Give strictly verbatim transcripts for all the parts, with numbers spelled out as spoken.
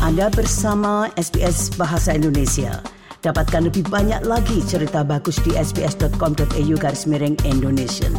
Anda bersama S B S Bahasa Indonesia. Dapatkan lebih banyak lagi cerita bagus di sbs.com.au garis miring Indonesian.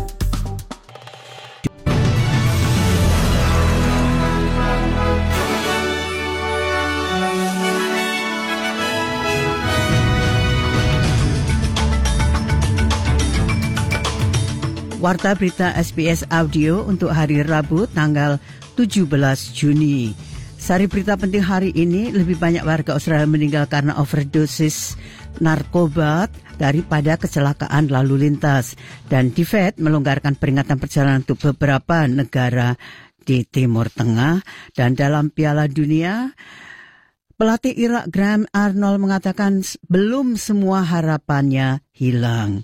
Warta berita S B S Audio untuk hari Rabu tanggal tujuh belas Juni. Sari berita penting hari ini, lebih banyak warga Australia meninggal karena overdosis narkoba daripada kecelakaan lalu lintas. Dan D F E D melonggarkan peringatan perjalanan untuk beberapa negara di Timur Tengah. Dan dalam Piala Dunia, pelatih Irak Graham Arnold mengatakan belum semua harapannya hilang.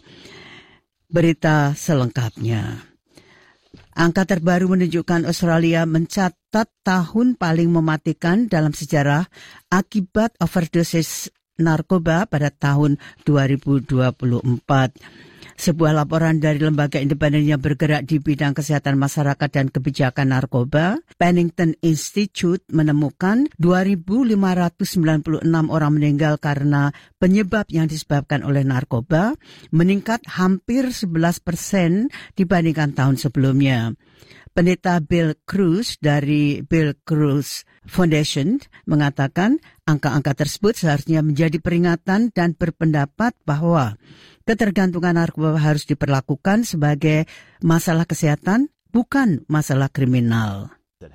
Berita selengkapnya. Angka terbaru menunjukkan Australia mencatat tahun paling mematikan dalam sejarah akibat overdosis narkoba pada tahun dua ribu dua puluh empat. Sebuah laporan dari lembaga independen yang bergerak di bidang kesehatan masyarakat dan kebijakan narkoba, Pennington Institute, menemukan dua ribu lima ratus sembilan puluh enam orang meninggal karena penyebab yang disebabkan oleh narkoba, meningkat hampir sebelas persen dibandingkan tahun sebelumnya. Pendeta Bill Cruz dari Bill Cruz Foundation mengatakan angka-angka tersebut seharusnya menjadi peringatan dan berpendapat bahwa ketergantungan narkoba harus diperlakukan sebagai masalah kesehatan, bukan masalah kriminal.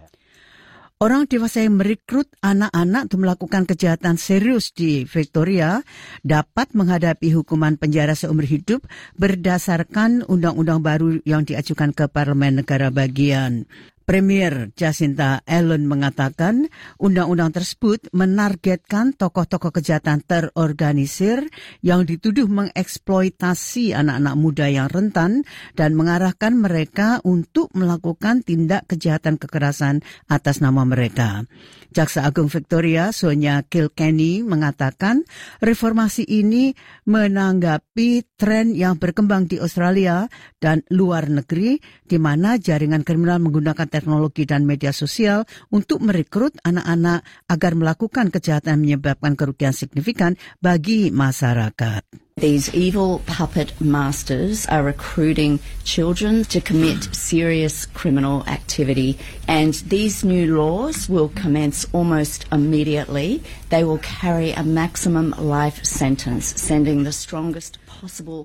Orang dewasa yang merekrut anak-anak untuk melakukan kejahatan serius di Victoria dapat menghadapi hukuman penjara seumur hidup berdasarkan undang-undang baru yang diajukan ke Parlemen Negara Bagian. Premier Jacinta Allen mengatakan undang-undang tersebut menargetkan tokoh-tokoh kejahatan terorganisir yang dituduh mengeksploitasi anak-anak muda yang rentan dan mengarahkan mereka untuk melakukan tindak kejahatan kekerasan atas nama mereka. Jaksa Agung Victoria, Sonia Kilkenny, mengatakan reformasi ini menanggapi tren yang berkembang di Australia dan luar negeri di mana jaringan kriminal menggunakan teknologi dan media sosial untuk merekrut anak-anak agar melakukan kejahatan menyebabkan kerugian signifikan bagi masyarakat. These evil puppet masters are recruiting children to commit serious criminal activity, and these new laws will commence almost immediately. They will carry a maximum life sentence, sending the strongest possible.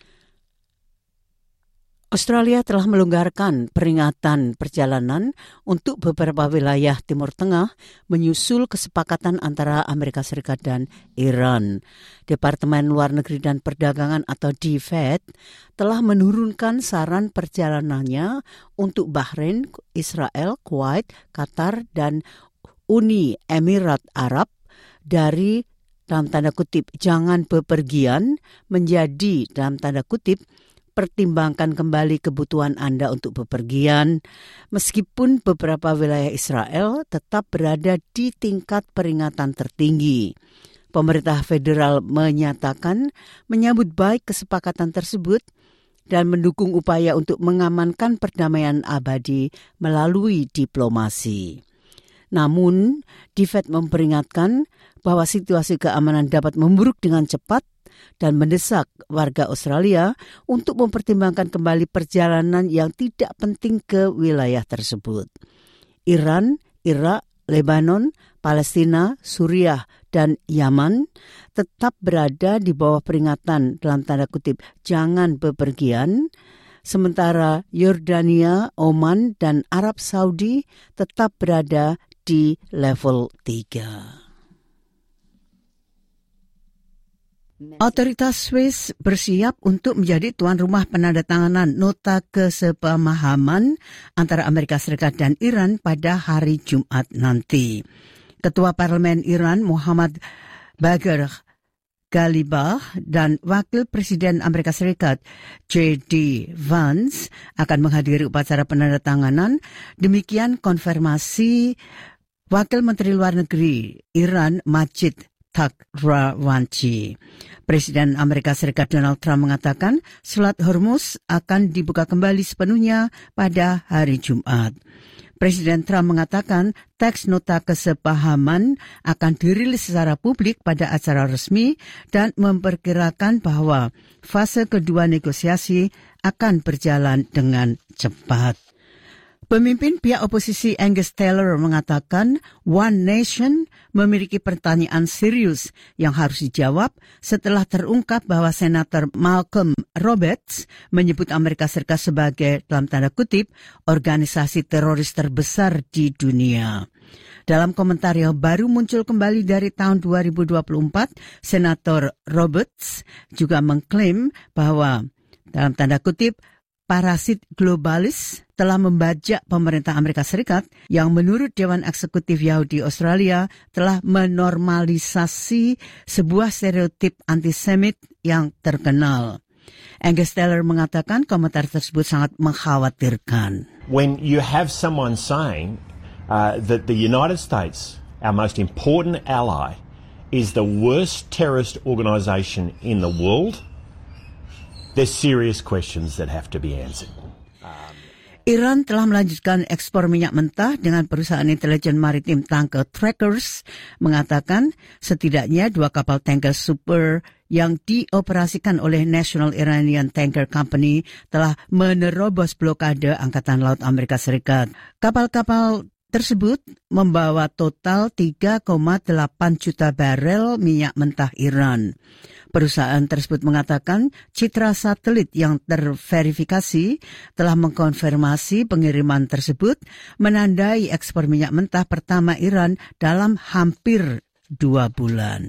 Australia telah melonggarkan peringatan perjalanan untuk beberapa wilayah Timur Tengah menyusul kesepakatan antara Amerika Serikat dan Iran. Departemen Luar Negeri dan Perdagangan atau D F E D telah menurunkan saran perjalanannya untuk Bahrain, Israel, Kuwait, Qatar, dan Uni Emirat Arab dari dalam tanda kutip jangan bepergian menjadi dalam tanda kutip pertimbangkan kembali kebutuhan Anda untuk bepergian, meskipun beberapa wilayah Israel tetap berada di tingkat peringatan tertinggi. Pemerintah federal menyatakan menyambut baik kesepakatan tersebut dan mendukung upaya untuk mengamankan perdamaian abadi melalui diplomasi. Namun, D F E D memperingatkan bahwa situasi keamanan dapat memburuk dengan cepat dan mendesak warga Australia untuk mempertimbangkan kembali perjalanan yang tidak penting ke wilayah tersebut. Iran, Irak, Lebanon, Palestina, Suriah, dan Yaman tetap berada di bawah peringatan dalam tanda kutip jangan bepergian, sementara Yordania, Oman, dan Arab Saudi tetap berada di level tiga. Otoritas Swiss bersiap untuk menjadi tuan rumah penandatanganan nota kesepemahaman antara Amerika Serikat dan Iran pada hari Jumat nanti. Ketua Parlemen Iran Muhammad Bagher Ghalibaf dan Wakil Presiden Amerika Serikat J D Vance akan menghadiri upacara penandatanganan. Demikian konfirmasi Wakil Menteri Luar Negeri Iran Majid Takhravanchi. Presiden Amerika Serikat Donald Trump mengatakan Selat Hormuz akan dibuka kembali sepenuhnya pada hari Jumat. Presiden Trump mengatakan teks nota kesepahaman akan dirilis secara publik pada acara resmi dan memperkirakan bahwa fase kedua negosiasi akan berjalan dengan cepat. Pemimpin pihak oposisi Angus Taylor mengatakan One Nation memiliki pertanyaan serius yang harus dijawab setelah terungkap bahwa Senator Malcolm Roberts menyebut Amerika Serikat sebagai, dalam tanda kutip, organisasi teroris terbesar di dunia. Dalam komentar yang baru muncul kembali dari tahun dua ribu dua puluh empat, Senator Roberts juga mengklaim bahwa, dalam tanda kutip, parasit globalis telah membajak pemerintah Amerika Serikat yang menurut Dewan Eksekutif Yahudi Australia telah menormalisasi sebuah stereotip antisemit yang terkenal. Angus Taylor mengatakan komentar tersebut sangat mengkhawatirkan. When you have someone saying uh, that the United States, our most important ally, is the worst terrorist organisation in the world, there's serious questions that have to be answered. Iran telah melanjutkan ekspor minyak mentah dengan perusahaan intelijen maritim tanker Trackers mengatakan setidaknya dua kapal tanker super yang dioperasikan oleh National Iranian Tanker Company telah menerobos blokade Angkatan Laut Amerika Serikat. Kapal-kapal tersebut membawa total tiga koma delapan juta barel minyak mentah Iran. Perusahaan tersebut mengatakan citra satelit yang terverifikasi telah mengkonfirmasi pengiriman tersebut menandai ekspor minyak mentah pertama Iran dalam hampir dua bulan.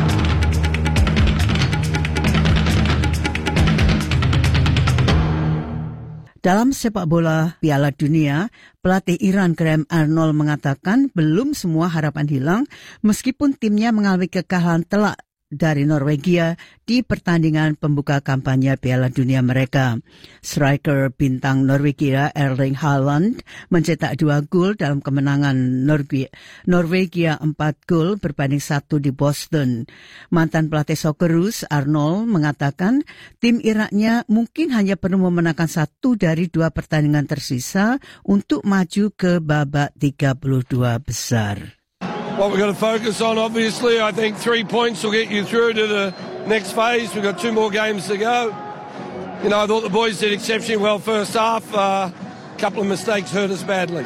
Dalam sepak bola Piala Dunia, pelatih Iran Graham Arnold mengatakan belum semua harapan hilang meskipun timnya mengalami kekalahan telak dari Norwegia di pertandingan pembuka kampanye Piala Dunia mereka. Striker bintang Norwegia Erling Haaland mencetak dua gol dalam kemenangan Norwegia, Norwegia empat gol berbanding satu di Boston. Mantan pelatih Socceroos Arnold mengatakan tim Iraknya mungkin hanya perlu memenangkan satu dari dua pertandingan tersisa untuk maju ke babak tiga puluh dua besar. What we've got to focus on, obviously, I think three points will get you through to the next phase. We've got two more games to go. You know, I thought the boys did exceptionally well first half. A uh, couple of mistakes hurt us badly.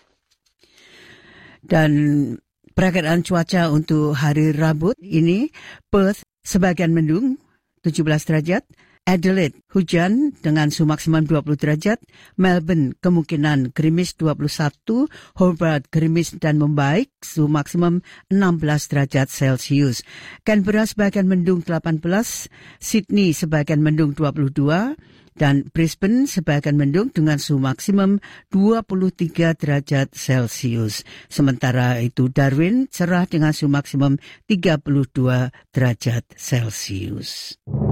Dan perakiraan cuaca untuk hari Rabu ini, Perth sebagian mendung, tujuh belas derajat. Adelaide, hujan dengan suhu maksimum dua puluh derajat. Melbourne, kemungkinan gerimis dua puluh satu. Hobart, gerimis dan membaik, suhu maksimum enam belas derajat Celcius. Canberra, sebagian mendung delapan belas. Sydney, sebagian mendung dua puluh dua. Dan Brisbane, sebagian mendung dengan suhu maksimum dua puluh tiga derajat Celcius. Sementara itu Darwin, cerah dengan suhu maksimum tiga puluh dua derajat Celcius.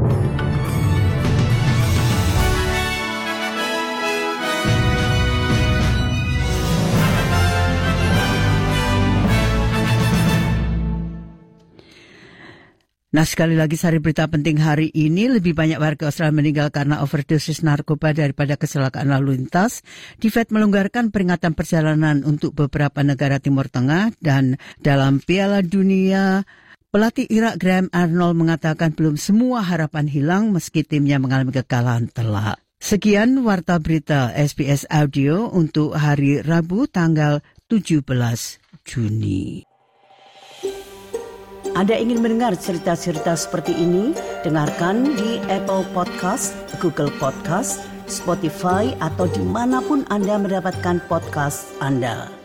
Nah, sekali lagi sari berita penting hari ini, lebih banyak warga Australia meninggal karena overdosis narkoba daripada kecelakaan lalu lintas. The Fed melonggarkan peringatan perjalanan untuk beberapa negara Timur Tengah, dan dalam Piala Dunia, pelatih Irak Graham Arnold mengatakan belum semua harapan hilang meski timnya mengalami kekalahan telak. Sekian Warta Berita S B S Audio untuk hari Rabu tanggal tujuh belas Juni. Anda ingin mendengar cerita-cerita seperti ini? Dengarkan di Apple Podcast, Google Podcast, Spotify, atau dimanapun Anda mendapatkan podcast Anda.